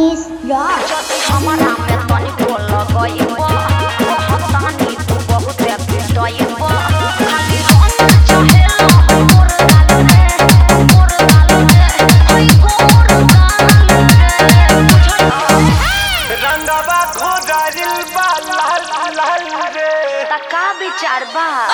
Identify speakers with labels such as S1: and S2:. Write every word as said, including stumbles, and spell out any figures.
S1: Manish rock.
S2: हमारा में तनी बोल गइबो हतानी तू बहुत पिटइबो खाली रंग चाहेला मोर गाल रे मोर गाल रे ओई गोर गाल रे बुझल
S3: रंगवा खोदारिल बा लाल लाल रे
S2: त का विचार बा।